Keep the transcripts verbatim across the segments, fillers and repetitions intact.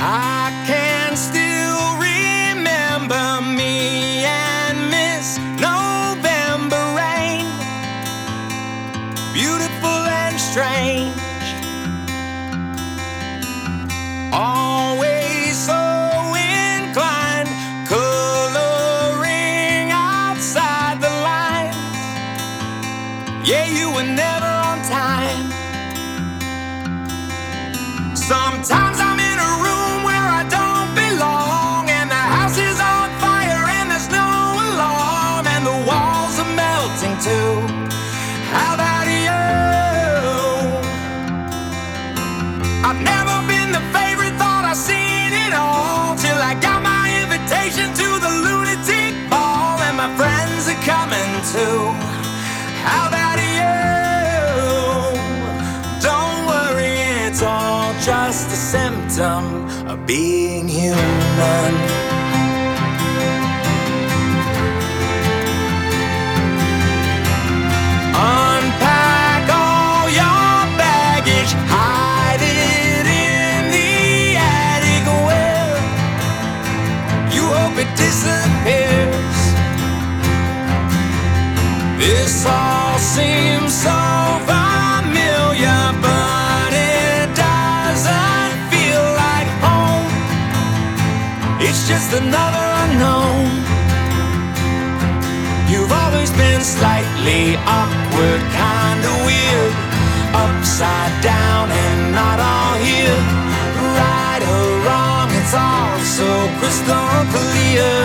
I can still remember me and Miss November rain, beautiful and strange, always so inclined, coloring outside the lines. Yeah, you were never on time. Sometimes I'm in a room where I don't belong, and the house is on fire and there's no alarm, and the walls are melting too. How about you? I've never been the favorite, thought I've seen it all, till I got my invitation to the lunatic ball, and my friends are coming too. How about you? Don't worry, it's all just a symptom of being human. Unpack all your baggage, hide it in the attic where you hope it disappears. This all seems so familiar, but it doesn't feel like home. It's just another unknown. You've always been slightly awkward, kinda weird, upside down and not all here. Right or wrong, it's all so crystal clear.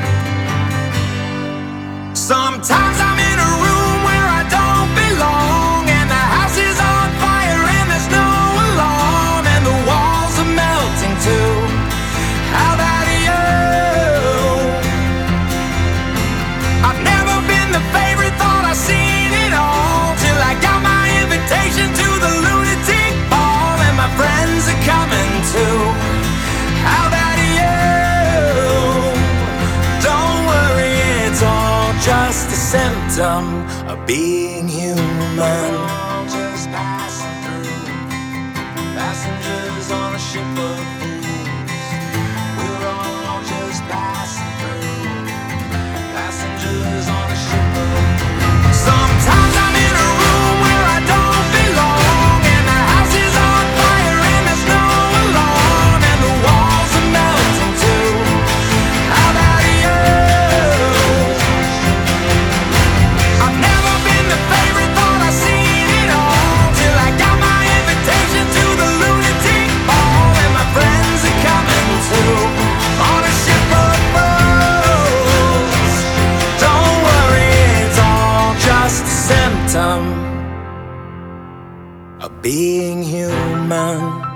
Sometimes I'm in a room where I don't belong, and the house is on fire and there's no alarm, and the walls are melting too. How about you? I've never been the favorite, thought I've seen it all, till I got my invitation to the lunatic ball, and my friends are coming too. How about you? Don't worry, it's all just a symptom of being human. Just passing through, passengers on a ship of fools. We're all just passing through, passengers on a ship of fools. Sometimes I'm in a room where I don't belong, and the house is on fire and there's no alarm, and the walls are melting too. How about you? I've never been the favorite, thought I've seen it all, till I got my invitation to the lunatic ball, and my friends are coming too, on a ship of fools. Don't worry, it's all just a symptom of being human.